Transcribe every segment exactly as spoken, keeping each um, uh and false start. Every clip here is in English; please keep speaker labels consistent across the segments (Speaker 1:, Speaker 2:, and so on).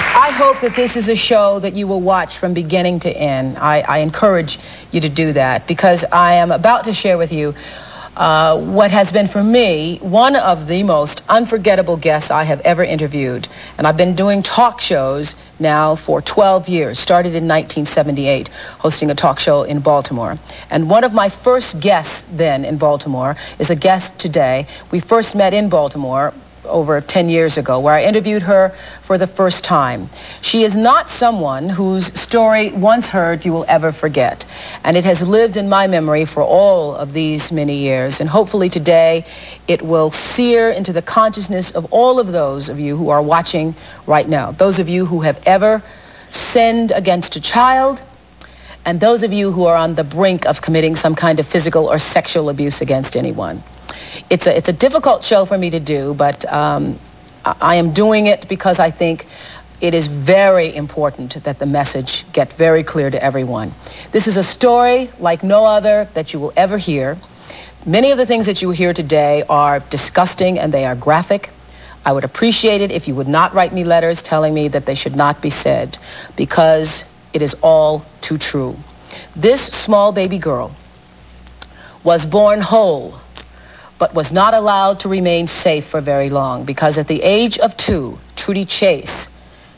Speaker 1: I hope that this is a show that you will watch from beginning to end. I, I encourage you to do that because I am about to share with you uh, what has been for me one of the most unforgettable guests I have ever interviewed. And I've been doing talk shows now for twelve years, started in nineteen seventy-eight, hosting a talk show in Baltimore. And one of my first guests then in Baltimore is a guest today. We first met in Baltimore over ten years ago, where I interviewed her for the first time. She is not someone whose story, once heard, you will ever forget. And it has lived in my memory for all of these many years. And hopefully today, it will sear into the consciousness of all of those of you who are watching right now. Those of you who have ever sinned against a child, and those of you who are on the brink of committing some kind of physical or sexual abuse against anyone. It's a, it's a difficult show for me to do, but um, I am doing it because I think it is very important that the message get very clear to everyone. This is a story like no other that you will ever hear. Many of the things that you hear today are disgusting and they are graphic. I would appreciate it if you would not write me letters telling me that they should not be said, because it is all too true. This small baby girl was born whole, but was not allowed to remain safe for very long, because at the age of two, Trudy Chase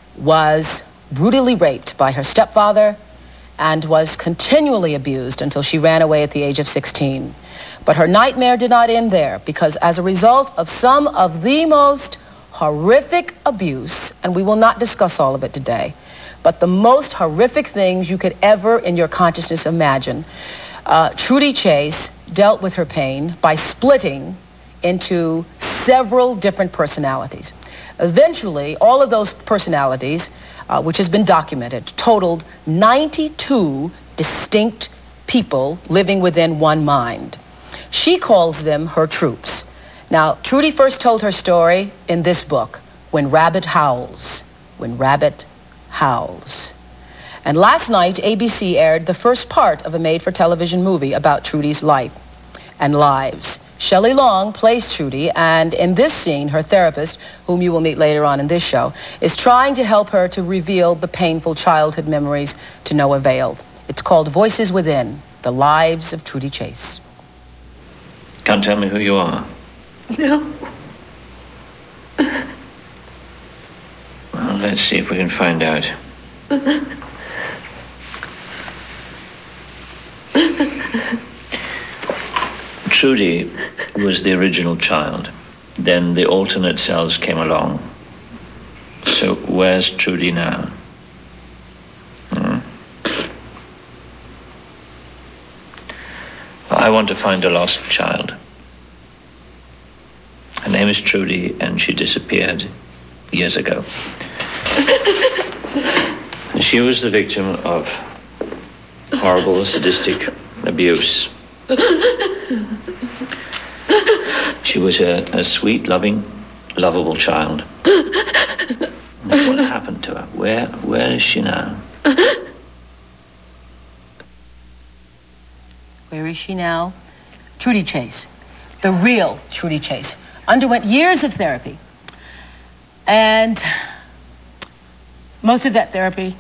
Speaker 1: was brutally raped by her stepfather and was continually abused until she ran away at the age of sixteen. But her nightmare did not end there, because as a result of some of the most horrific abuse, and we will not discuss all of it today, but the most horrific things you could ever in your consciousness imagine, Uh, Trudy Chase dealt with her pain by splitting into several different personalities. Eventually, all of those personalities, uh, which has been documented, totaled ninety-two distinct people living within one mind. She calls them her troops. Now, Trudy first told her story in this book, When Rabbit Howls. When Rabbit Howls. And last night, A B C aired the first part of a made-for-television movie about Trudy's life and lives. Shelley Long plays Trudy, and in this scene, her therapist, whom you will meet later on in this show, is trying to help her to reveal the painful childhood memories to no avail. It's called Voices Within, The Lives of Trudy Chase.
Speaker 2: Can't tell me who you are?
Speaker 3: No.
Speaker 2: Well, let's see if we can find out. Trudy was the original child. Then the alternate cells came along. So where's Trudy now? Hmm? I want to find a lost child. Her name is Trudy, and she disappeared years ago. She was the victim of horrible, sadistic abuse. She was a, a sweet, loving, lovable child. What happened to her? Where, where is she now?
Speaker 1: Where is she now? Trudy Chase, the real Trudy Chase, underwent years of therapy. And most of that therapy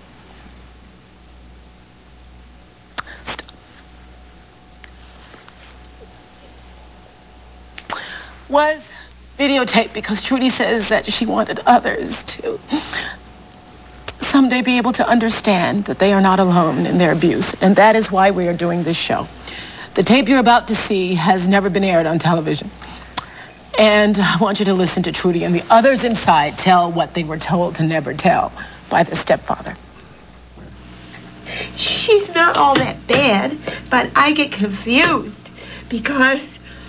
Speaker 1: was videotaped because Trudy says that she wanted others to someday be able to understand that they are not alone in their abuse. And that is why we are doing this show. The tape you're about to see has never been aired on television. And I want you to listen to Trudy and the others inside tell what they were told to never tell by the stepfather.
Speaker 3: She's not all that bad, but I get confused because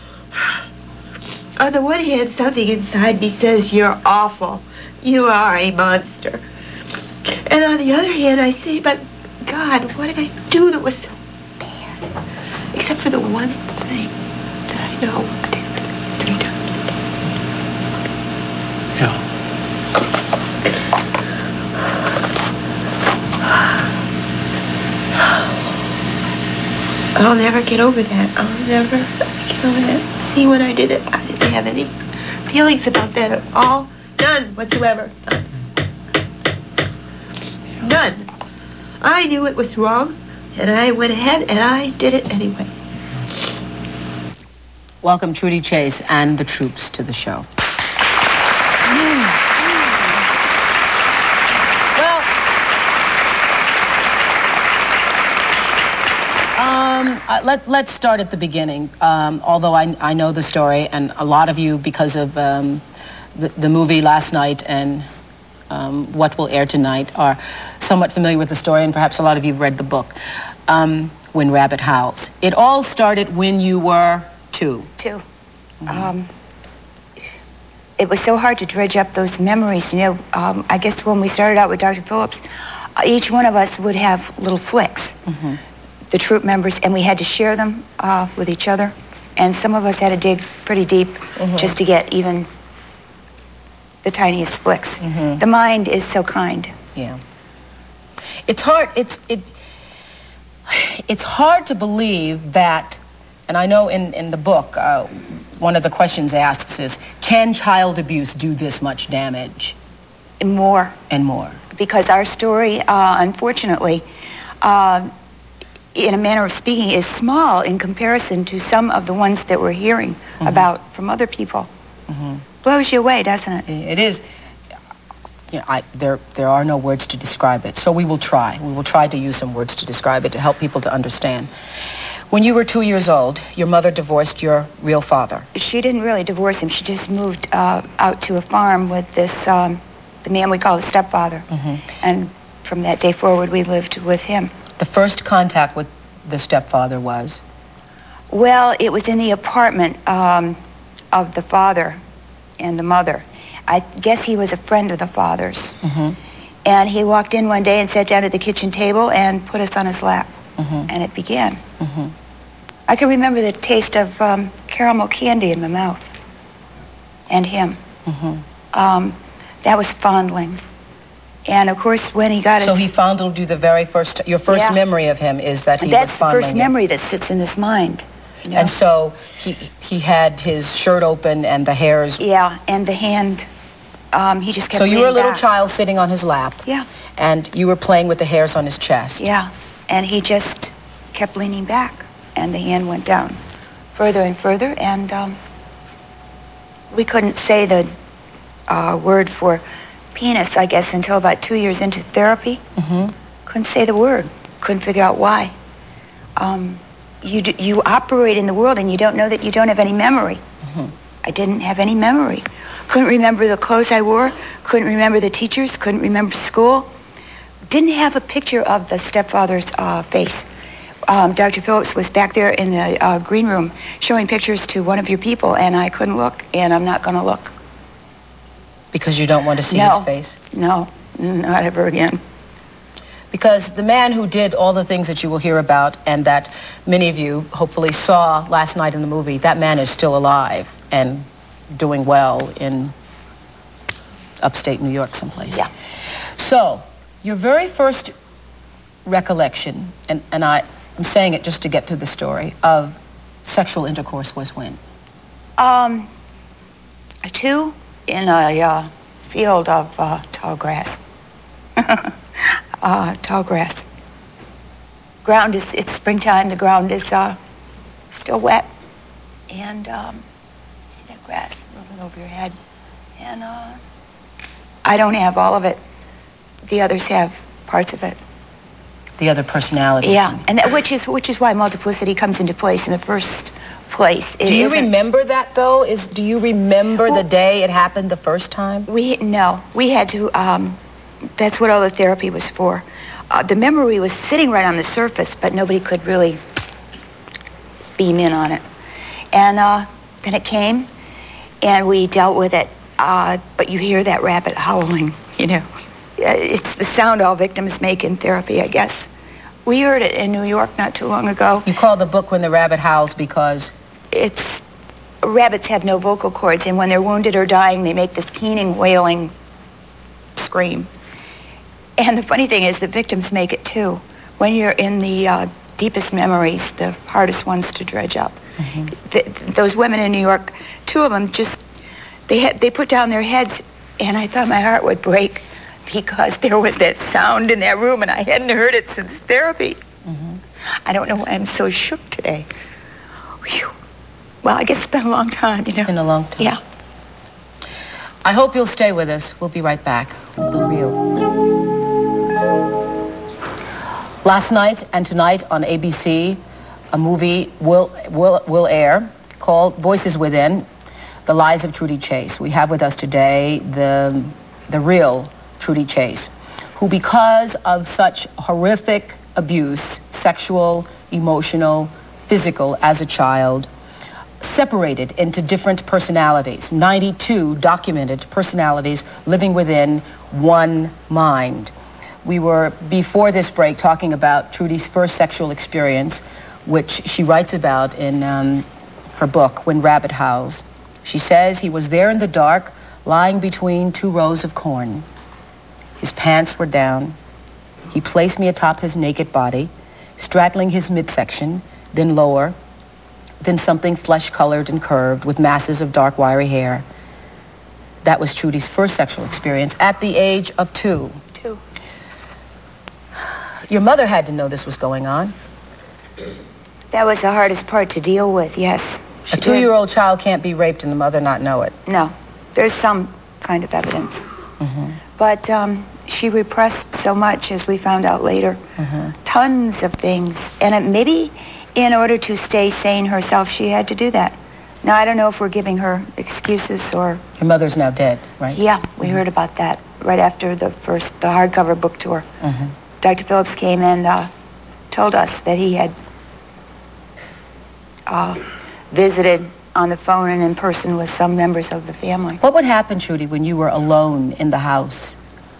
Speaker 3: on the one hand, something inside me says you're awful. You are a monster. And on the other hand, I say, but God, what did I do that was so bad? Except for the one thing that I know I did it three times.
Speaker 4: Yeah.
Speaker 3: I'll never get over that. I'll never get over that. See, when I did it, I didn't have any feelings about that at all. None whatsoever. None. None. I knew it was wrong, and I went ahead and I did it anyway.
Speaker 1: Welcome Trudy Chase and the troops to the show. Well, um, uh, let, let's start at the beginning. Um, although I, I know the story, and a lot of you, because of um, the, the movie last night and um, what will air tonight, are somewhat familiar with the story, and perhaps a lot of you have read the book, um, When Rabbit Howls. It all started when you were two.
Speaker 4: Two. Mm-hmm. Um, it was so hard to dredge up those memories. You know, um, I guess when we started out with Doctor Phillips, uh, each one of us would have little flicks, mm-hmm. the troop members, and we had to share them uh, with each other. And some of us had to dig pretty deep mm-hmm. just to get even the tiniest flicks. Mm-hmm. The mind is so kind.
Speaker 1: Yeah. It's hard, it's, it, it's hard to believe that, and I know in, in the book, uh, one of the questions asks is, can child abuse do this much damage?
Speaker 4: And more.
Speaker 1: And more.
Speaker 4: Because our story, uh, unfortunately, uh, in a manner of speaking, is small in comparison to some of the ones that we're hearing mm-hmm. about from other people. Mm-hmm. Blows you away, doesn't it?
Speaker 1: It is. You know, I, there, there are no words to describe it, so we will try. We will try to use some words to describe it to help people to understand. When you were two years old, your mother divorced your real father.
Speaker 4: She didn't really divorce him. She just moved uh, out to a farm with this, um, the man we call a stepfather. Mm-hmm. And from that day forward, we lived with him.
Speaker 1: The first contact with the stepfather was?
Speaker 4: Well, it was in the apartment um, of the father and the mother. I guess he was a friend of the father's. Mm-hmm. And he walked in one day and sat down at the kitchen table and put us on his lap. Mm-hmm. And it began. Mm-hmm. I can remember the taste of um, caramel candy in my mouth. And him. Mm-hmm. Um, that was fondling. And of course, when he got
Speaker 1: so
Speaker 4: his...
Speaker 1: he fondled you the very first... Your first
Speaker 4: yeah.
Speaker 1: memory of him is that he
Speaker 4: That's
Speaker 1: was fondling
Speaker 4: the first
Speaker 1: you.
Speaker 4: memory that sits in this mind. You know?
Speaker 1: And so he he had his shirt open and the hairs...
Speaker 4: Yeah, and the hand, um, he just kept
Speaker 1: So you were a little
Speaker 4: back.
Speaker 1: child sitting on his lap.
Speaker 4: Yeah.
Speaker 1: And you were playing with the hairs on his chest.
Speaker 4: Yeah, and he just kept leaning back, and the hand went down further and further, and um, we couldn't say the uh, word for penis, I guess, until about two years into therapy. Mm-hmm. Couldn't say the word. Couldn't figure out why. Um, you d you operate in the world, and you don't know that you don't have any memory. Mm-hmm. I didn't have any memory. Couldn't remember the clothes I wore. Couldn't remember the teachers. Couldn't remember school. Didn't have a picture of the stepfather's uh, face. Um, Doctor Phillips was back there in the uh, green room showing pictures to one of your people, and I couldn't look, and I'm not going to look.
Speaker 1: Because you don't want to see
Speaker 4: no.
Speaker 1: his face?
Speaker 4: No, not ever again.
Speaker 1: Because the man who did all the things that you will hear about and that many of you hopefully saw last night in the movie, that man is still alive and doing well in upstate New York someplace.
Speaker 4: Yeah.
Speaker 1: So, your very first recollection, and, and I, I'm saying it just to get to the story, of sexual intercourse was when?
Speaker 4: Um, two in a uh, field of uh, tall grass. uh, tall grass. Ground is, it's springtime, the ground is uh, still wet. And um, see that grass moving over your head. And uh, I don't have all of it. The others have parts of it.
Speaker 1: The other personality.
Speaker 4: Yeah, and that, which is which is why multiplicity comes into place in the first place. It
Speaker 1: do you
Speaker 4: isn't-
Speaker 1: remember that though? Is do you remember
Speaker 4: Well,
Speaker 1: the day it happened the first time?
Speaker 4: We no, we had to. Um, that's what all the therapy was for. Uh, the memory was sitting right on the surface, but nobody could really beam in on it. And uh, then it came, and we dealt with it. Uh, but you hear that rabbit howling, you know. It's the sound all victims make in therapy, I guess. We heard it in New York not too long ago.
Speaker 1: You call the book When the Rabbit Howls because?
Speaker 4: It's, rabbits have no vocal cords, and when they're wounded or dying, they make this keening, wailing scream. And the funny thing is, the victims make it too. When you're in the uh, deepest memories, the hardest ones to dredge up. Mm-hmm. the, those women in New York, two of them just, they had, they put down their heads, and I thought my heart would break. because there was that sound in that room, and I hadn't heard it since therapy.
Speaker 1: Mm-hmm.
Speaker 4: I don't know why I'm so shook today. Whew. Well, I guess it's been a long time, you know.
Speaker 1: It's been a long time.
Speaker 4: Yeah.
Speaker 1: I hope you'll stay with us. We'll be right back. The Real. Last night and tonight on A B C, a movie will, will, will air called Voices Within, The Lives of Trudy Chase. We have with us today the, the real Trudy Chase, who because of such horrific abuse, sexual, emotional, physical as a child, separated into different personalities, ninety-two documented personalities living within one mind. We were, before this break, talking about Trudy's first sexual experience, which she writes about in um, her book, When Rabbit Howls. She says he was there in the dark, lying between two rows of corn. His pants were down. He placed me atop his naked body, straddling his midsection, then lower, then something flesh-colored and curved with masses of dark, wiry hair. That was Trudy's first sexual experience at the age of two.
Speaker 4: Two.
Speaker 1: Your mother had to know this was going on.
Speaker 4: That was the hardest part to deal with, yes. She
Speaker 1: A two-year-old child can't be raped and the mother not know it.
Speaker 4: did. No. There's some kind of evidence.
Speaker 1: Mm-hmm.
Speaker 4: But um, she repressed so much, as we found out later.
Speaker 1: Mm-hmm.
Speaker 4: Tons of things. And it, maybe in order to stay sane herself, she had to do that. Now, I don't know if we're giving her excuses or...
Speaker 1: Your mother's now dead, right?
Speaker 4: Yeah, we heard about that right after the first, the hardcover book tour.
Speaker 1: Mm-hmm.
Speaker 4: Doctor Phillips came and uh, told us that he had uh, visited on the phone and in person with some members of the family.
Speaker 1: What would happen, Trudy, when you were alone in the house?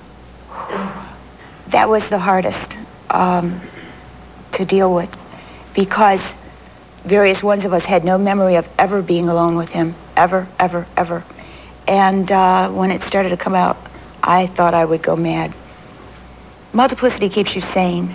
Speaker 4: That was the hardest um, to deal with, because various ones of us had no memory of ever being alone with him, ever, ever, ever. And uh, when it started to come out, I thought I would go mad. Multiplicity keeps you sane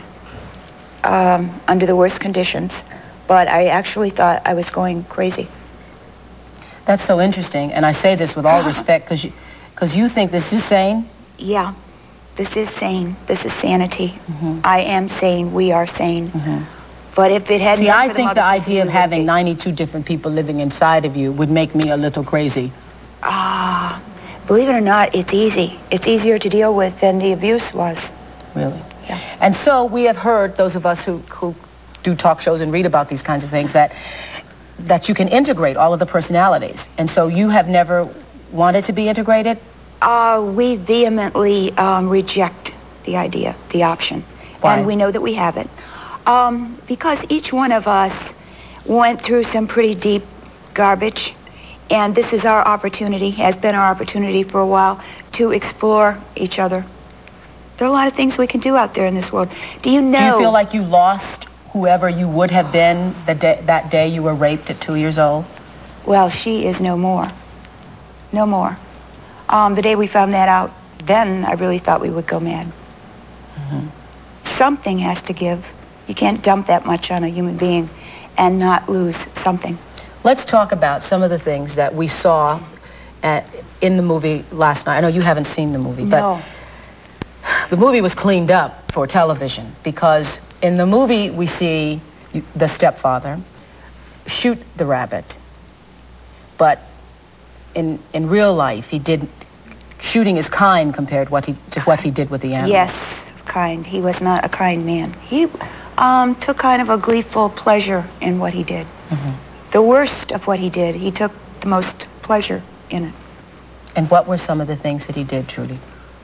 Speaker 4: um, under the worst conditions, but I actually thought I was going crazy.
Speaker 1: That's so interesting, and I say this with all respect, because you, because you think this is sane?
Speaker 4: Yeah, this is sane. This is sanity.
Speaker 1: Mm-hmm.
Speaker 4: I am sane. We are sane.
Speaker 1: Mm-hmm.
Speaker 4: But if it hadn't
Speaker 1: See,
Speaker 4: been
Speaker 1: I
Speaker 4: for
Speaker 1: think the
Speaker 4: multiplicity,
Speaker 1: idea of
Speaker 4: we would
Speaker 1: having
Speaker 4: be-
Speaker 1: ninety-two different people living inside of you would make me a little crazy.
Speaker 4: Ah, believe it or not, it's easy. It's easier to deal with than the abuse was.
Speaker 1: Really?
Speaker 4: Yeah.
Speaker 1: And so we have heard, those of us who, who do talk shows and read about these kinds of things, that that you can integrate all of the personalities. And so you have never wanted to be integrated?
Speaker 4: Uh, we vehemently um, reject the idea, the option.
Speaker 1: Why?
Speaker 4: And we know that we have it. Um, because each one of us went through some pretty deep garbage. And this is our opportunity, has been our opportunity for a while, to explore each other. There are a lot of things we can do out there in this world. Do you know...
Speaker 1: Do you feel like you lost whoever you would have been the day, that day you were raped at two years old?
Speaker 4: Well, she is no more. No more. Um, the day we found that out, then I really thought we would go mad.
Speaker 1: Mm-hmm.
Speaker 4: Something has to give. You can't dump that much on a human being and not lose something.
Speaker 1: Let's talk about some of the things that we saw at, in the movie last night. I know you haven't seen the movie, but
Speaker 4: No.
Speaker 1: the movie was cleaned up for television, because in the movie we see you- the stepfather shoot the rabbit, but in in real life he did shooting is kind compared what he to what he did with the animal.
Speaker 4: Yes, kind. He was not a kind man. He um, took kind of a gleeful pleasure in what he did.
Speaker 1: Mm-hmm.
Speaker 4: The worst of what he did, he took the most pleasure in it.
Speaker 1: And what were some of the things that he did, Trudy?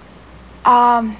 Speaker 4: Um,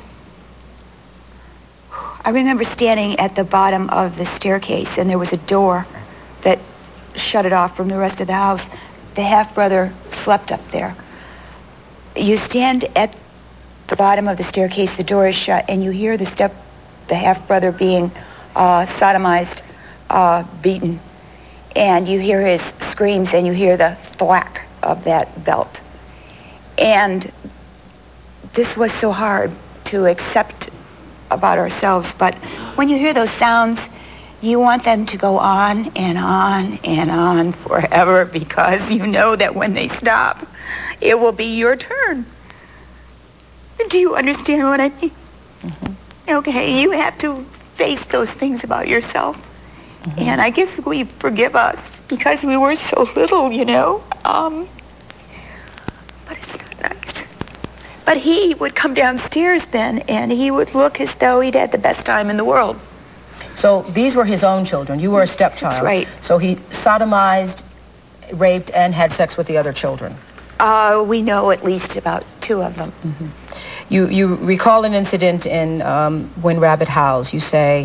Speaker 4: I remember standing at the bottom of the staircase, and there was a door that shut it off from the rest of the house. The half-brother slept up there. You stand at the bottom of the staircase, the door is shut, and you hear the step, the half-brother being uh, sodomized, uh, beaten, and you hear his screams, and you hear the thwack of that belt. And this was so hard to accept about ourselves, but when you hear those sounds, you want them to go on and on and on forever, because you know that when they stop, it will be your turn. Do you understand what I mean? Mm-hmm. Okay, you have to face those things about yourself. Mm-hmm. And I guess we forgive us because we were so little, you know. Um, but it's not nice. But he would come downstairs then, and he would look as though he'd had the best time in the world.
Speaker 1: So these were his own children. You were a stepchild.
Speaker 4: That's right.
Speaker 1: So he sodomized, raped, and had sex with the other children.
Speaker 4: Uh, we know at least about two of them.
Speaker 1: Mm-hmm. You you recall an incident in um, When Rabbit Howls. You say,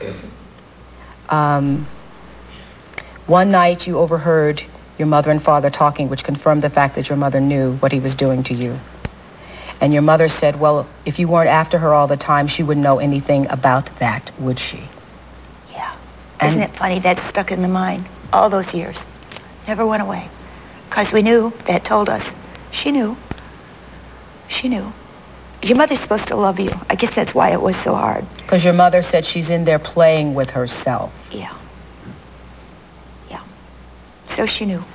Speaker 1: um, one night you overheard your mother and father talking, which confirmed the fact that your mother knew what he was doing to you. And your mother said, well, if you weren't after her all the time, she wouldn't know anything about that, would she?
Speaker 4: Yeah.
Speaker 1: And
Speaker 4: isn't it funny? That's stuck in the mind all those years. Never went away. Because we knew, that told us. She knew. She knew. Your mother's supposed to love you. I guess that's why it was so hard.
Speaker 1: Because your mother said she's in there playing with herself.
Speaker 4: Yeah. Yeah. So she knew.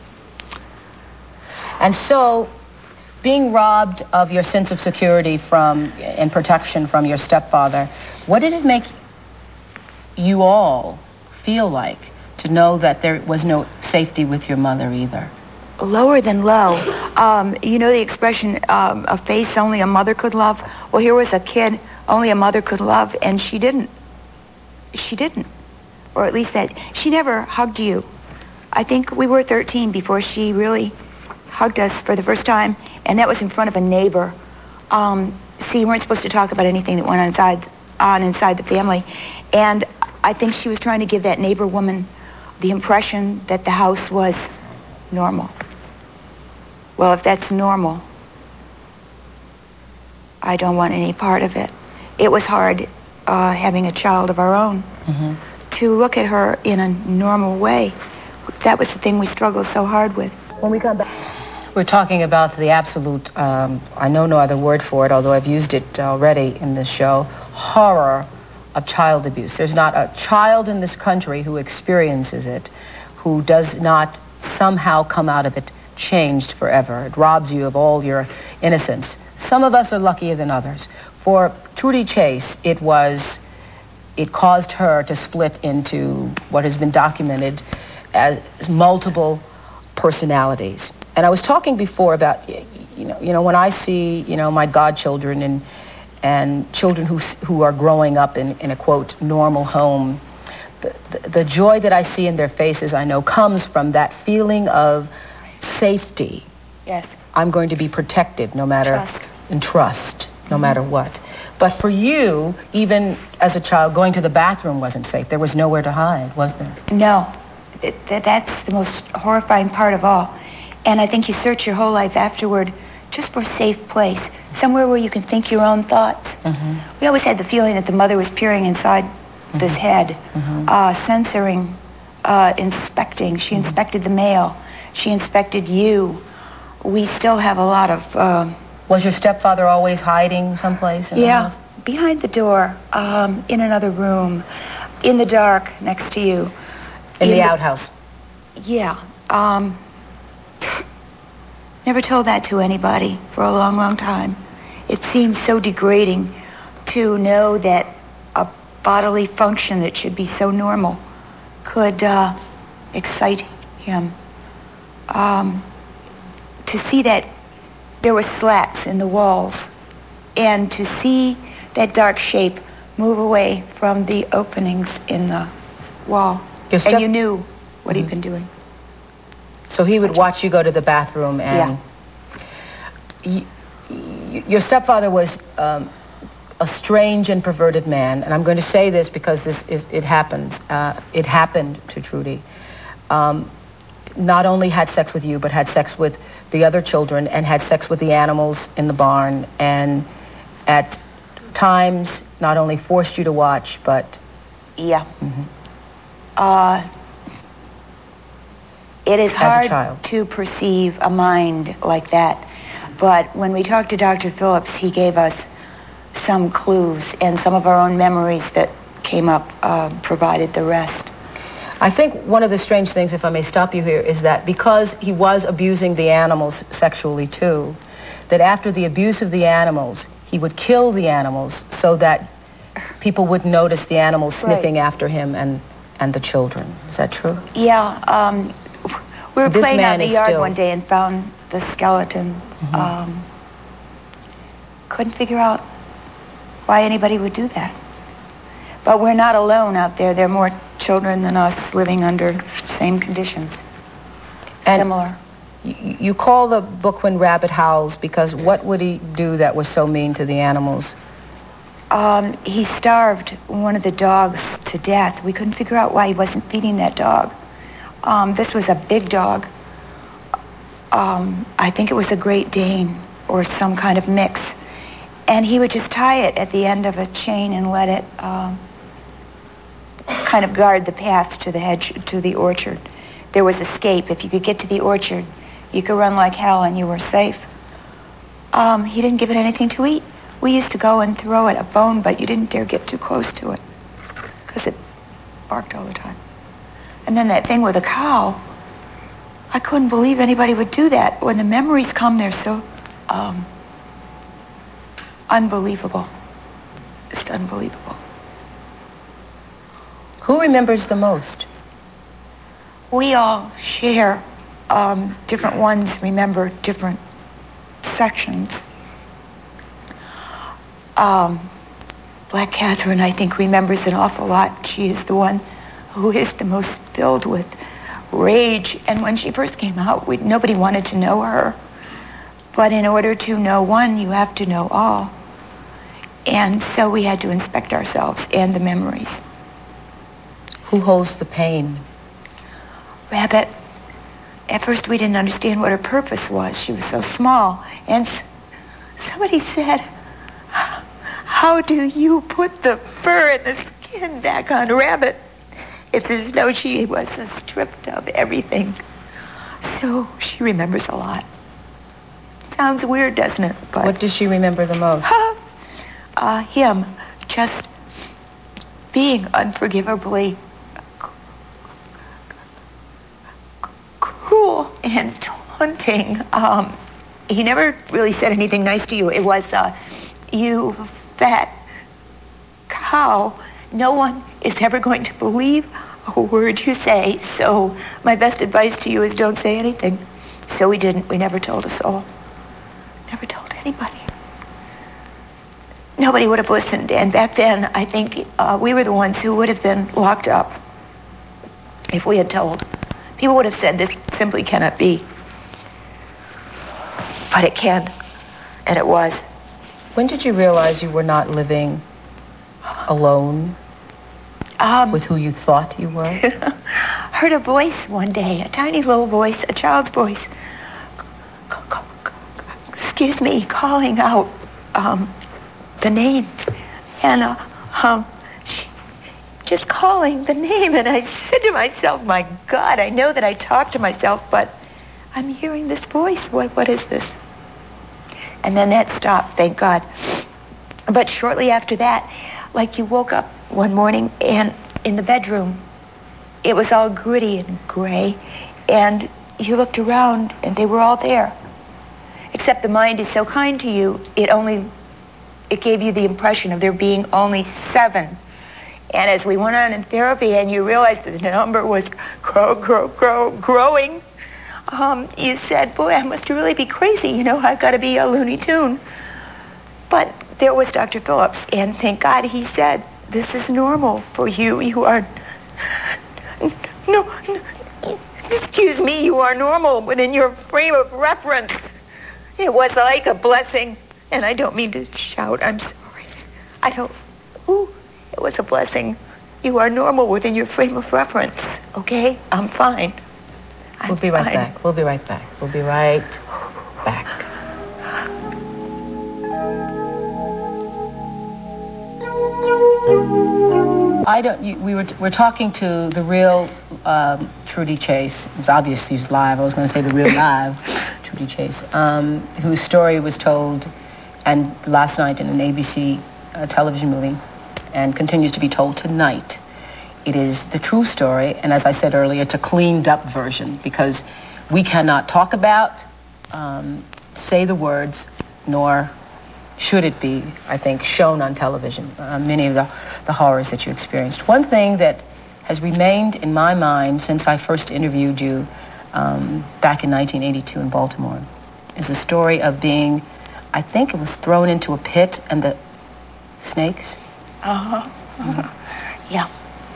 Speaker 1: And so, being robbed of your sense of security from and protection from your stepfather, what did it make you all feel like to know that there was no safety with your mother either?
Speaker 4: Lower than low. Um, you know the expression, um, a face only a mother could love? Well, here was a kid only a mother could love, and she didn't. She didn't. Or at least that, she never hugged you. I think we were thirteen before she really hugged us for the first time, and that was in front of a neighbor. Um, see, you weren't supposed to talk about anything that went on inside, on inside the family. And I think she was trying to give that neighbor woman the impression that the house was normal. Well, if that's normal, I don't want any part of it. It was hard uh, having a child of our own mm-hmm. to look at her in a normal way. That was the thing we struggled so hard with.
Speaker 1: When we come back, we're talking about the absolute, um, I know no other word for it, although I've used it already in this show, horror of child abuse. There's not a child in this country who experiences it who does not somehow come out of it changed forever. It robs you of all your innocence. Some of us are luckier than others. For Trudy Chase, it was, it caused her to split into what has been documented as multiple personalities. And I was talking before about, you know, you know, when I see, you know, my godchildren and and children who who are growing up in, in a, quote, normal home, the, the, the joy that I see in their faces, I know, comes from that feeling of safety.
Speaker 4: Yes.
Speaker 1: I'm going to be protected no matter...
Speaker 4: Trust.
Speaker 1: And trust, no mm-hmm. matter what. But for you, even as a child, going to the bathroom wasn't safe. There was nowhere to hide, was there?
Speaker 4: No. Th- th- that's the most horrifying part of all. And I think you search your whole life afterward just for a safe place, somewhere where you can think your own thoughts. Mm-hmm. We always had the feeling that the mother was peering inside mm-hmm. this head, mm-hmm. uh, censoring, uh, inspecting. She mm-hmm. inspected the mail. She inspected you. We still have a lot of... Uh,
Speaker 1: was your stepfather always hiding someplace in
Speaker 4: yeah,
Speaker 1: the house?
Speaker 4: Behind the door, um, in another room, in the dark next to you.
Speaker 1: In, in the, the outhouse?
Speaker 4: Yeah. Um, never told that to anybody for a long, long time. It seems so degrading to know that a bodily function that should be so normal could uh, excite him. Um, to see that there were slats in the walls, and to see that dark shape move away from the openings in the wall. And you knew what mm-hmm. he'd been doing.
Speaker 1: So he would watch you go to the bathroom, and
Speaker 4: yeah.
Speaker 1: y- y- your stepfather was um, a strange and perverted man. And I'm going to say this because this is, it happens. Uh, it happened to Trudy. Um, not only had sex with you, but had sex with the other children and had sex with the animals in the barn, and at times not only forced you to watch, but...
Speaker 4: Yeah. Mm-hmm. Uh, it is hard to perceive a mind like that, but when we talked to Doctor Phillips, he gave us some clues, and some of our own memories that came up uh, provided the rest.
Speaker 1: I think one of the strange things, if I may stop you here, is that because he was abusing the animals sexually too, that after the abuse of the animals, he would kill the animals so that people would notice the animals sniffing
Speaker 4: Right.
Speaker 1: after him and, and the children. Is that true?
Speaker 4: Yeah, um, we were
Speaker 1: This
Speaker 4: playing out
Speaker 1: man
Speaker 4: in the
Speaker 1: is
Speaker 4: yard
Speaker 1: still-
Speaker 4: one day and found the skeleton.
Speaker 1: Mm-hmm.
Speaker 4: Um, couldn't figure out why anybody would do that. But we're not alone out there. There are more children than us living under same conditions.
Speaker 1: And-
Speaker 4: Similar.
Speaker 1: You, you call the book When Rabbit Howls because what would he do that was so mean to the animals?
Speaker 4: Um, he starved one of the dogs to death. We couldn't figure out why he wasn't feeding that dog. Um, this was a big dog. Um, I think it was a Great Dane or some kind of mix. And he would just tie it at the end of a chain and let it um, kind of guard the path to the hedge, to the orchard. There was escape. If you could get to the orchard, you could run like hell and you were safe. Um, he didn't give it anything to eat. We used to go and throw it a bone, but you didn't dare get too close to it because it barked all the time. And then that thing with the cow, I couldn't believe anybody would do that. When the memories come, they're so um, unbelievable. Just unbelievable.
Speaker 1: Who remembers the most?
Speaker 4: We all share. Um, different ones remember different sections. Um, Black Catherine, I think, remembers an awful lot. She is the one who is the most filled with rage. And when she first came out, we, nobody wanted to know her. But in order to know one, you have to know all. And so we had to inspect ourselves and the memories.
Speaker 1: Who holds the pain?
Speaker 4: Rabbit. At first we didn't understand what her purpose was. She was so small. And s- somebody said, how do you put the fur and the skin back on Rabbit? It's as though she was stripped of everything. So she remembers a lot. Sounds weird, doesn't it? But
Speaker 1: What does she remember the most?
Speaker 4: uh, him just being unforgivably cruel and taunting. Um, he never really said anything nice to you. It was, uh, you fat cow. No one is ever going to believe a word you say. So my best advice to you is don't say anything. So we didn't. We never told a soul. Never told anybody. Nobody would have listened. And back then, I think uh, we were the ones who would have been locked up if we had told. People would have said, this simply cannot be. But it can. And it was.
Speaker 1: When did you realize you were not living alone
Speaker 4: Um,
Speaker 1: with who you thought you were?
Speaker 4: heard a voice one day, a tiny little voice, a child's voice. Excuse me, calling out um, the name. And uh, um, she, just calling the name. And I said to myself, my God, I know that I talk to myself, but I'm hearing this voice. What, what is this? And then that stopped, thank God. But shortly after that, like you woke up one morning and in the bedroom, it was all gritty and gray. And you looked around and they were all there. Except the mind is so kind to you, it only, it gave you the impression of there being only seven. And as we went on in therapy and you realized that the number was grow, grow, grow, growing, um, you said, boy, I must really be crazy. You know, I've got to be a Looney Tune. But there was Doctor Phillips, and thank God he said, this is normal for you. You are, no, no, excuse me, you are normal within your frame of reference. It was like a blessing, and I don't mean to shout, I'm sorry. I don't, ooh, it was a blessing. You are normal within your frame of reference, okay? I'm fine. I'm
Speaker 1: We'll be right
Speaker 4: fine.
Speaker 1: back. We'll be right back. We'll be right back. I don't. You, we were we're talking to the real um, Trudy Chase. It was obvious he's live. I was going to say the real live Trudy Chase, um, whose story was told, and last night in an A B C uh, television movie, and continues to be told tonight. It is the true story, and as I said earlier, it's a cleaned up version because we cannot talk about, um, say the words, nor should it be, I think, shown on television, uh, many of the, the horrors that you experienced. One thing that has remained in my mind since I first interviewed you um, back in nineteen eighty-two in Baltimore is the story of being, I think it was thrown into a pit and the snakes.
Speaker 4: Uh-huh.
Speaker 1: Mm-hmm.
Speaker 4: Yeah.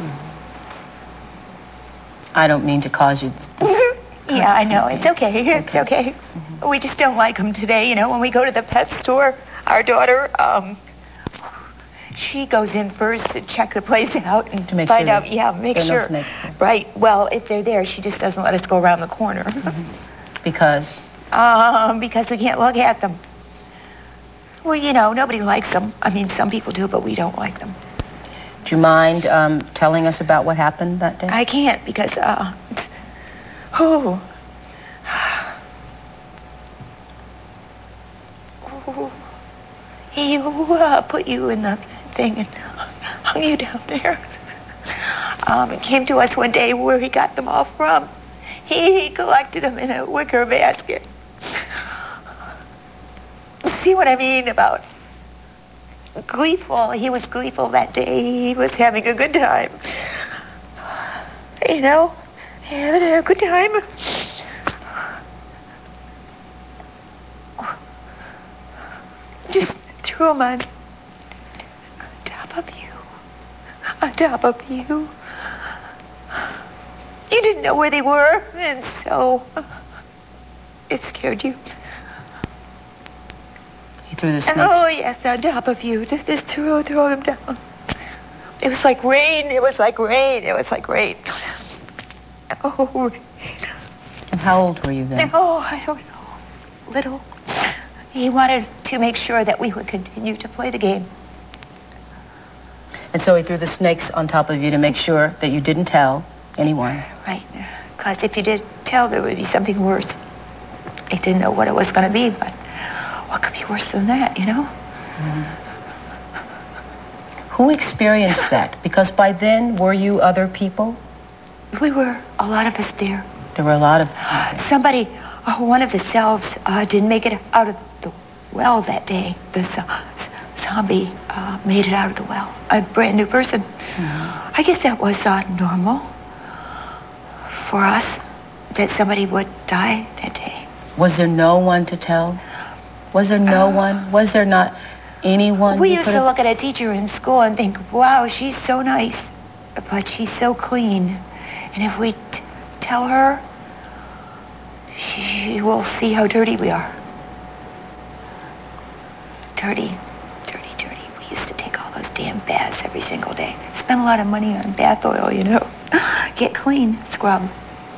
Speaker 1: I don't mean to cause you this.
Speaker 4: Yeah, I know. It's okay. It's okay. Mm-hmm. We just don't like them today. You know, when we go to the pet store, our daughter, um, she goes in first to check the place out and
Speaker 1: to make
Speaker 4: find
Speaker 1: sure
Speaker 4: out. Yeah, make
Speaker 1: there are
Speaker 4: sure.
Speaker 1: No snakes there.
Speaker 4: Right. Well, if they're there, she just doesn't let us go around the corner.
Speaker 1: Mm-hmm. Because?
Speaker 4: Um, because we can't look at them. Well, you know, nobody likes them. I mean, some people do, but we don't like them.
Speaker 1: Do you mind um, telling us about what happened that day?
Speaker 4: I can't because, uh, oh, oh, he uh, put you in the thing and hung you down there. Um, it came to us one day where he got them all from. He, he collected them in a wicker basket. See what I mean about gleeful? He was gleeful that day. He was having a good time. You know, having a good time. Just threw them on, on top of you. On top of you. You didn't know where they were, and so it scared you.
Speaker 1: He threw the snakes.
Speaker 4: Oh, yes, on top of you. Just, just throw, throw them down. It was like rain. It was like rain. It was like rain. Oh, rain.
Speaker 1: And how old were you then?
Speaker 4: Oh, I don't know. Little. He wanted to make sure that we would continue to play the game.
Speaker 1: And so he threw the snakes on top of you to make sure that you didn't tell anyone.
Speaker 4: Right. Because if you did tell, there would be something worse. He didn't know what it was going to be, but what could be worse than that, you know?
Speaker 1: Mm-hmm. Who experienced that? Because by then, were you other people?
Speaker 4: We were, a lot of us there.
Speaker 1: There were a lot of people.
Speaker 4: Somebody, uh, one of the selves uh, didn't make it out of the well that day. The uh, zombie uh, made it out of the well. A brand new person. Mm-hmm. I guess that was uh, normal for us, that somebody would die that day.
Speaker 1: Was there no one to tell? Was there no uh, one? Was there not anyone?
Speaker 4: We used to look at a teacher in school and think, wow, she's so nice, but she's so clean. And if we t- tell her, she will see how dirty we are. Dirty, dirty, dirty. We used to take all those damn baths every single day. Spend a lot of money on bath oil, you know. Get clean, scrub.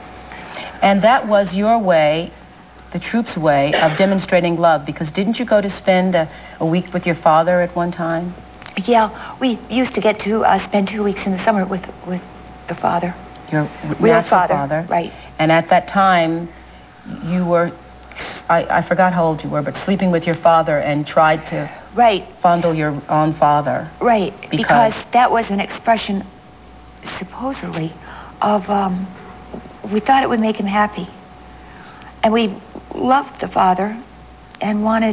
Speaker 1: And that was your way, the troops' way, of demonstrating love, because didn't you go to spend a, a week with your father at one time?
Speaker 4: Yeah, we used to get to uh, spend two weeks in the summer with with the father.
Speaker 1: Your
Speaker 4: real
Speaker 1: natural
Speaker 4: father,
Speaker 1: father.
Speaker 4: Right.
Speaker 1: And at that time, you were, I, I forgot how old you were, but sleeping with your father and tried to
Speaker 4: right.
Speaker 1: fondle your own father.
Speaker 4: Right,
Speaker 1: because,
Speaker 4: because that was an expression, supposedly, of, um, we thought it would make him happy. And we loved the father and wanted,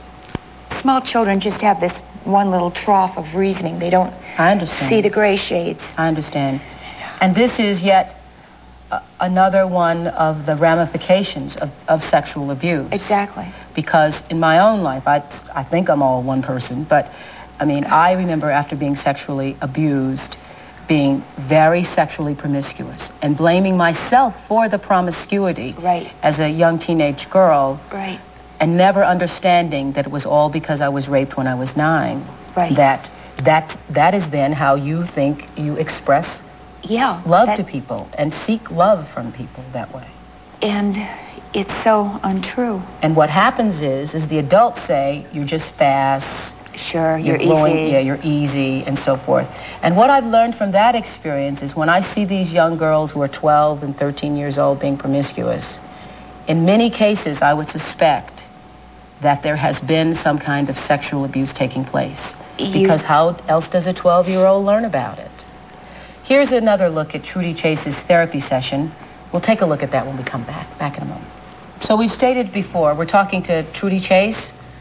Speaker 4: small children just have this one little trough of reasoning. They don't
Speaker 1: I understand.
Speaker 4: see the gray shades.
Speaker 1: I understand. And this is yet uh, another one of the ramifications of, of sexual abuse.
Speaker 4: Exactly.
Speaker 1: Because in my own life, I, I think I'm all one person, but I mean, I remember after being sexually abused, being very sexually promiscuous and blaming myself for the promiscuity
Speaker 4: right.
Speaker 1: as a young teenage girl.
Speaker 4: Right.
Speaker 1: And never understanding that it was all because I was raped when I was nine.
Speaker 4: Right.
Speaker 1: That, that, that is then how you think you express
Speaker 4: yeah,
Speaker 1: love
Speaker 4: that,
Speaker 1: to people and seek love from people that way.
Speaker 4: And it's so untrue.
Speaker 1: And what happens is, is the adults say, you're just fast.
Speaker 4: Sure, you're,
Speaker 1: you're blowing,
Speaker 4: easy.
Speaker 1: Yeah, you're easy, and so forth. And what I've learned from that experience is when I see these young girls who are twelve and thirteen years old being promiscuous, in many cases, I would suspect that there has been some kind of sexual abuse taking place.
Speaker 4: You,
Speaker 1: because how else does a twelve-year-old learn about it? Here's another look at Trudy Chase's therapy session. We'll take a look at that when we come back, back in a moment. So we've stated before, we're talking to Trudy Chase,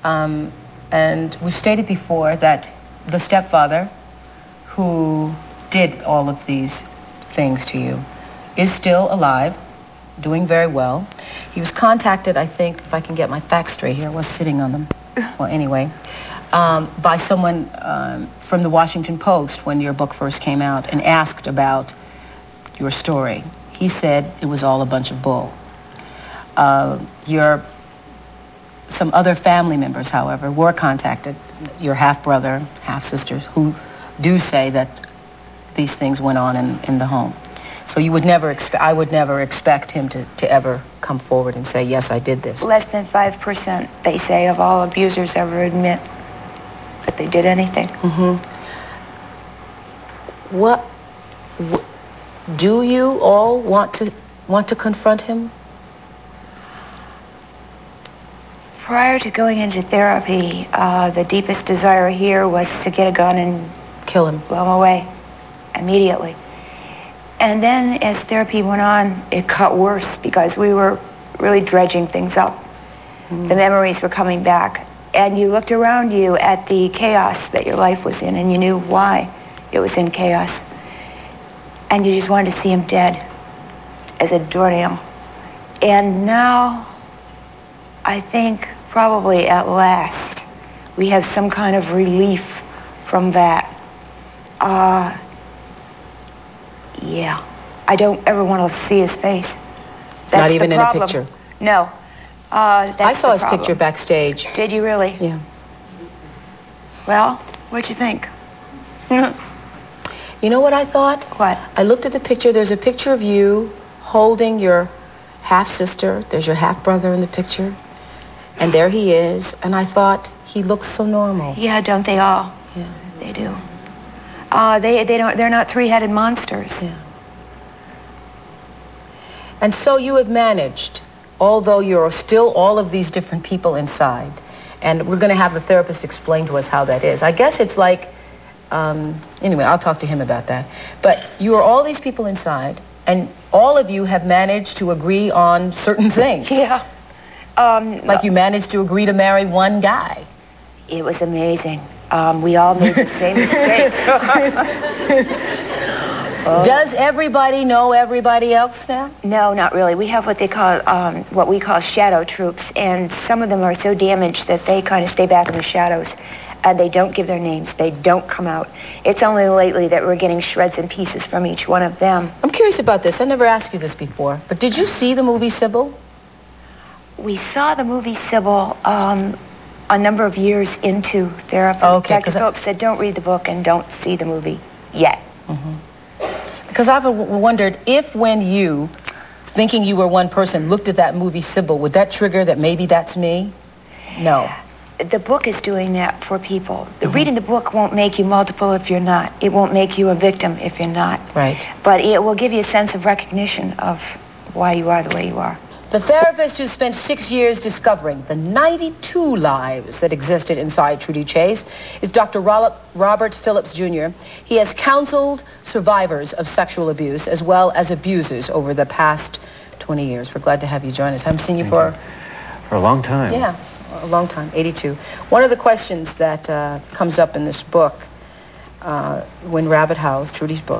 Speaker 1: Um, and we've stated before that the stepfather who did all of these things to you is still alive, doing very well. He was contacted, I think, if I can get my facts straight here, I was sitting on them. Well, anyway, um, by someone um, from the Washington Post when your book first came out and asked about your story. He said it was all a bunch of bull. Uh, your, some other family members, however, were contacted, your half-brother, half-sisters, who do say that these things went on in, in the home. So you would never expect, I would never expect him to, to ever come forward and say, yes, I did this.
Speaker 4: Less than five percent, they say, of all abusers ever admit that they did anything.
Speaker 1: Mm-hmm. What, wh do you all want to, want to confront him?
Speaker 4: Prior to going into therapy, uh, the deepest desire here was to get a gun and
Speaker 1: kill him,
Speaker 4: blow him away immediately. And then as therapy went on, it got worse because we were really dredging things up. Mm. The memories were coming back. And you looked around you at the chaos that your life was in, and you knew why it was in chaos. And you just wanted to see him dead as a doornail. And now, I think probably at last, we have some kind of relief from that. Uh, yeah. I don't ever want to see his face. That's
Speaker 1: Not even
Speaker 4: the
Speaker 1: in a
Speaker 4: problem.
Speaker 1: picture?
Speaker 4: No. Uh, that's
Speaker 1: I saw
Speaker 4: the
Speaker 1: his
Speaker 4: problem.
Speaker 1: picture backstage.
Speaker 4: Did you really?
Speaker 1: Yeah.
Speaker 4: Well, what'd you think?
Speaker 1: You know what I thought?
Speaker 4: What?
Speaker 1: I looked at the picture. There's a picture of you holding your half-sister. There's your half-brother in the picture. And there he is. And I thought, he looks so normal.
Speaker 4: Yeah, don't they all?
Speaker 1: Yeah.
Speaker 4: They do. Uh, they, they don't, they're not three-headed monsters.
Speaker 1: Yeah. And so you have managed, although you're still all of these different people inside, and we're going to have the therapist explain to us how that is. I guess it's like, um, anyway, I'll talk to him about that. But you are all these people inside, and all of you have managed to agree on certain things.
Speaker 4: Yeah. Um,
Speaker 1: Like you managed to agree to marry one guy.
Speaker 4: It was amazing. Um, we all made the same mistake.
Speaker 1: Oh. Does everybody know everybody else now?
Speaker 4: No, not really. We have what they call, um, what we call shadow troops, and some of them are so damaged that they kind of stay back in the shadows, and they don't give their names. They don't come out. It's only lately that we're getting shreds and pieces from each one of them.
Speaker 1: I'm curious about this. I never asked you this before, but did you see the movie Sybil?
Speaker 4: We saw the movie Sybil um, a number of years into therapy.
Speaker 1: Oh, okay,
Speaker 4: Doctor Phillips said, don't read the book and don't see the movie yet.
Speaker 1: Mm-hmm. Because I've wondered if when you, thinking you were one person, looked at that movie Sybil, would that trigger that maybe that's me? No.
Speaker 4: The book is doing that for people. The, mm-hmm. Reading the book won't make you multiple if you're not. It won't make you a victim if you're not.
Speaker 1: Right.
Speaker 4: But it will give you a sense of recognition of why you are the way you are.
Speaker 1: The therapist who spent six years discovering the ninety-two lives that existed inside Trudy Chase is Doctor Robert Phillips, Junior He has counseled survivors of sexual abuse as well as abusers over the past twenty years. We're glad to have you join us. I haven't seen you
Speaker 5: Thank
Speaker 1: for...
Speaker 5: you. For a long time.
Speaker 1: Yeah, a long time, eighty-two. One of the questions that uh, comes up in this book, uh, when Rabbit Howls, Trudy's book,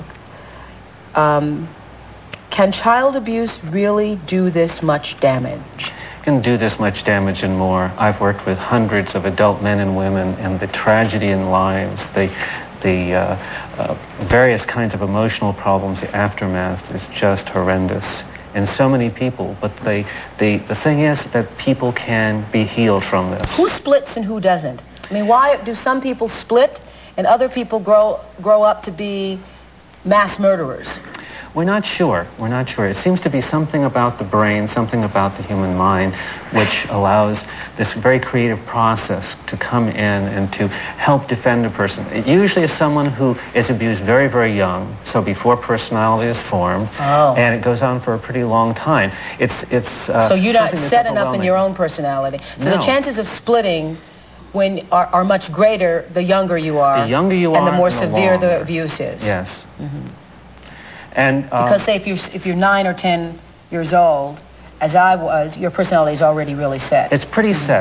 Speaker 1: um, can child abuse really do this much damage?
Speaker 5: It can do this much damage and more. I've worked with hundreds of adult men and women, and the tragedy in lives, the, the uh, uh, various kinds of emotional problems, the aftermath is just horrendous in so many people. But the, the, the thing is that people can be healed from this.
Speaker 1: Who splits and who doesn't? I mean, why do some people split and other people grow, grow up to be mass murderers?
Speaker 5: We're not sure. We're not sure. It seems to be something about the brain, something about the human mind, which allows this very creative process to come in and to help defend a person. It usually is someone who is abused very, very young, so before personality is formed,
Speaker 1: oh.
Speaker 5: and it goes on for a pretty long time. It's, it's, uh,
Speaker 1: so you're not set enough in your own personality. So
Speaker 5: no.
Speaker 1: The chances of splitting when are, are much greater the younger you are.
Speaker 5: The younger you
Speaker 1: and
Speaker 5: are,
Speaker 1: the more
Speaker 5: the
Speaker 1: severe
Speaker 5: longer.
Speaker 1: the abuse is.
Speaker 5: Yes.
Speaker 1: Mm-hmm.
Speaker 5: And, uh,
Speaker 1: because say if you're, if you're nine or ten years old, as I was, your personality is already really set.
Speaker 5: It's pretty
Speaker 1: mm-hmm.
Speaker 5: set.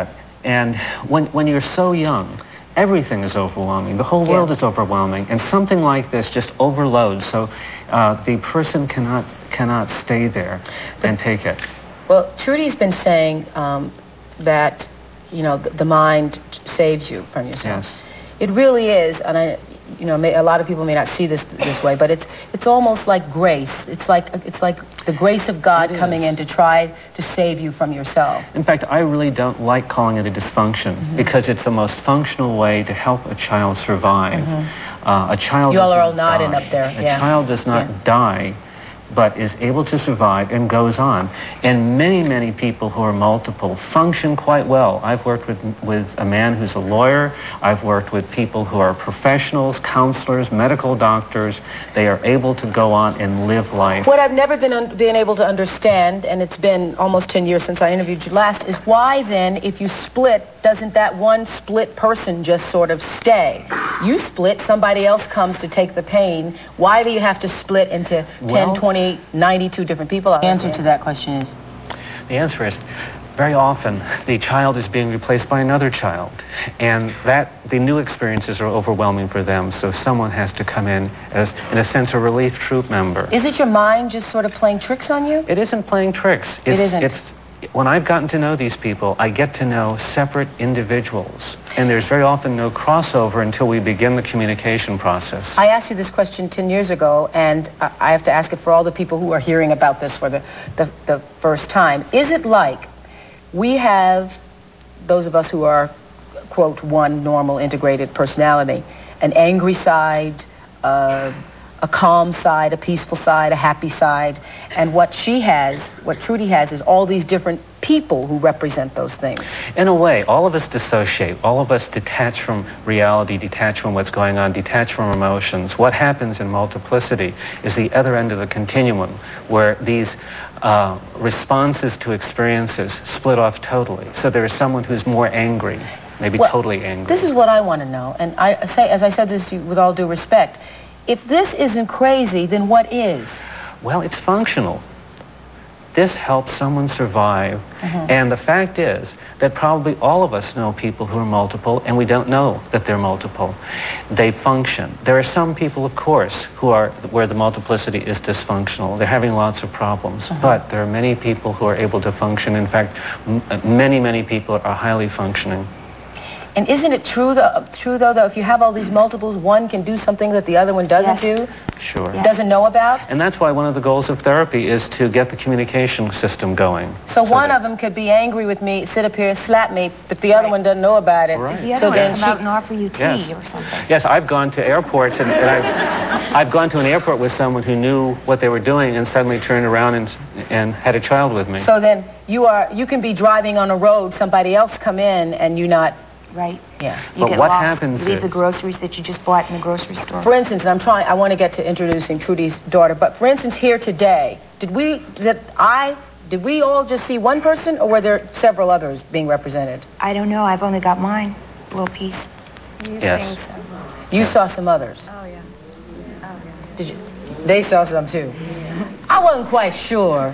Speaker 5: And when, when you're so young, everything is overwhelming. The whole world
Speaker 1: Yeah.
Speaker 5: is overwhelming. And something like this just overloads. So uh, the person cannot, cannot stay there and take it.
Speaker 1: Well, Trudy's been saying um, that, you know, the, the mind saves you from yourself.
Speaker 5: Yes.
Speaker 1: It really is, and I, you know, may, a lot of people may not see this this way, but it's it's almost like grace. It's like it's like the grace of God
Speaker 5: It
Speaker 1: coming
Speaker 5: is.
Speaker 1: in to try to save you from yourself.
Speaker 5: In fact, I really don't like calling it a dysfunction
Speaker 1: Mm-hmm.
Speaker 5: because it's the most functional way to help a child survive. Uh, a child
Speaker 1: Mm-hmm. You all
Speaker 5: does
Speaker 1: are all
Speaker 5: not
Speaker 1: nodding
Speaker 5: die.
Speaker 1: up there,
Speaker 5: A
Speaker 1: yeah.
Speaker 5: child does not
Speaker 1: Yeah.
Speaker 5: die, but is able to survive and goes on. And many, many people who are multiple function quite well. I've worked with, with a man who's a lawyer. I've worked with people who are professionals, counselors, medical doctors. They are able to go on and live life.
Speaker 1: What I've never been un- been able to understand, and it's been almost ten years since I interviewed you last, is why then, if you split, doesn't that one split person just sort of stay? You split, somebody else comes to take the pain. Why do you have to split into ten,
Speaker 5: Well-
Speaker 1: twenty, ninety-two different people? The answer to that question is?
Speaker 5: The answer is, very often the child is being replaced by another child, and that the new experiences are overwhelming for them, so someone has to come in as, in a sense, a relief troop member.
Speaker 1: Is it your mind just sort of playing tricks on you?
Speaker 5: It isn't playing tricks. It's,
Speaker 1: isn't.
Speaker 5: It's, when I've gotten to know these people, I get to know separate individuals, and there's very often no crossover until we begin the communication process.
Speaker 1: I asked you this question ten years ago, and I I have to ask it for all the people who are hearing about this for the, the, the first time. Is it like we have, those of us who are, quote, one normal integrated personality, an angry side, uh, a calm side, a peaceful side, a happy side, and what she has, what Trudy has, is all these different people who represent those things.
Speaker 5: In a way, all of us dissociate. All of us detach from reality, detach from what's going on, detach from emotions. What happens in multiplicity is the other end of the continuum, where these uh, responses to experiences split off totally. So there is someone who's more angry, maybe
Speaker 1: Well,
Speaker 5: totally angry.
Speaker 1: This is what I want to know, and I say, as I said this to you with all due respect, if this isn't crazy, then what is?
Speaker 5: Well, it's functional. This helps someone survive.
Speaker 1: Mm-hmm.
Speaker 5: And the fact is that probably all of us know people who are multiple, and we don't know that they're multiple. They function. There are some people, of course, who are where the multiplicity is dysfunctional. They're having lots of problems.
Speaker 1: Uh-huh.
Speaker 5: But there are many people who are able to function. In fact, m- many, many people are highly functioning.
Speaker 1: And isn't it true, though, true though, that if you have all these multiples, one can do something that the other one doesn't
Speaker 4: Yes.
Speaker 1: do,
Speaker 5: Sure.
Speaker 4: Yes.
Speaker 1: doesn't know about?
Speaker 5: And that's why one of the goals of therapy is to get the communication system going.
Speaker 1: So, one
Speaker 5: that-
Speaker 1: of them could be angry with me, sit up here, slap me, but the other
Speaker 4: Right.
Speaker 1: one doesn't know about it.
Speaker 5: Right.
Speaker 4: The other
Speaker 1: So
Speaker 4: one
Speaker 1: then
Speaker 4: come
Speaker 1: she-
Speaker 4: out and offer you tea
Speaker 5: Yes.
Speaker 4: or something.
Speaker 5: Yes, I've gone to airports and, and I've, I've gone to an airport with someone who knew what they were doing and suddenly turned around and, and had a child with me.
Speaker 1: So then you are, you can be driving on a road, somebody else come in, and you not,
Speaker 4: Right?
Speaker 1: yeah.
Speaker 4: You
Speaker 5: But
Speaker 4: get
Speaker 5: what
Speaker 4: lost.
Speaker 5: happens
Speaker 4: You leave the
Speaker 5: is-
Speaker 4: groceries that you just bought in the grocery store.
Speaker 1: For instance, and I'm trying, I want to get to introducing Trudy's daughter, but for instance, here today, did we, did I, did we all just see one person, or were there several others being represented?
Speaker 4: I don't know. I've only got mine. Little piece.
Speaker 5: Yes.
Speaker 1: You saw some others.
Speaker 6: Oh, yeah.
Speaker 1: Did you? They saw some too. I wasn't quite sure.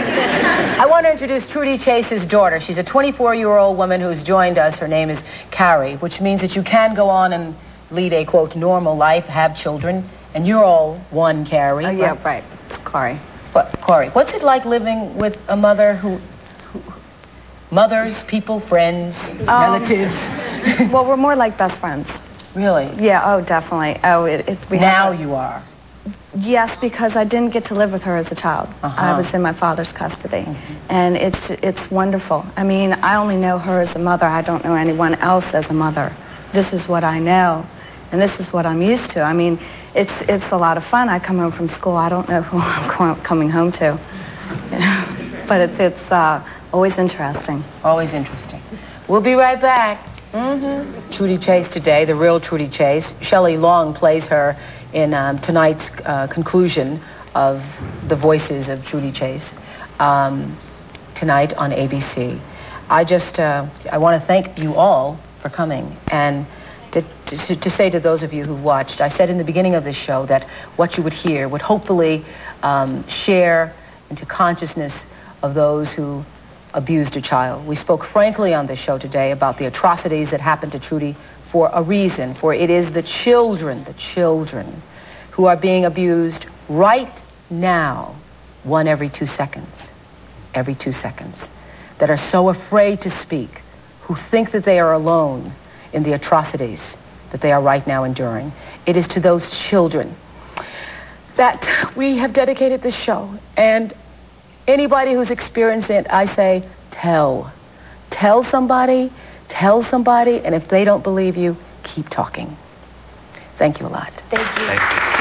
Speaker 1: I want to introduce Trudy Chase's daughter. She's a twenty-four-year-old woman who's joined us. Her name is Carrie, which means that you can go on and lead a, quote, normal life, have children, and you're all one Carrie.
Speaker 6: Oh, yeah, right. It's Corey.
Speaker 1: What, Corey, what's it like living with a mother who, who mothers, people, friends, relatives?
Speaker 6: Well, we're more like best friends.
Speaker 1: Really?
Speaker 6: Yeah, oh, definitely. Oh, it, it, we
Speaker 1: Now
Speaker 6: have,
Speaker 1: you are.
Speaker 6: Yes, because I didn't get to live with her as a child.
Speaker 1: Uh-huh.
Speaker 6: I was in my father's custody. And it's it's wonderful. I mean, I only know her as a mother. I don't know anyone else as a mother. This is what I know, and this is what I'm used to. I mean, it's it's a lot of fun. I come home from school. I don't know who I'm co- coming home to. You know? But it's, it's uh, always interesting.
Speaker 1: Always interesting. We'll be right back. Mm-hmm. Trudy Chase today, the real Trudy Chase. Shelley Long plays her in um, tonight's uh, conclusion of The Voices of Trudy Chase, um, tonight on A B C. I just, uh, I want to thank you all for coming, and to, to, to say to those of you who watched, I said in the beginning of this show that what you would hear would hopefully um, share into consciousness of those who abused a child. We spoke frankly on this show today about the atrocities that happened to Trudy for a reason, for it is the children, the children who are being abused right now, one every two seconds, every two seconds, that are so afraid to speak, who think that they are alone in the atrocities that they are right now enduring. It is to those children that we have dedicated this show. And anybody who's experienced it, I say, tell. Tell somebody, tell somebody, and if they don't believe you, keep talking. Thank you a lot.
Speaker 4: Thank you.
Speaker 5: Thank you.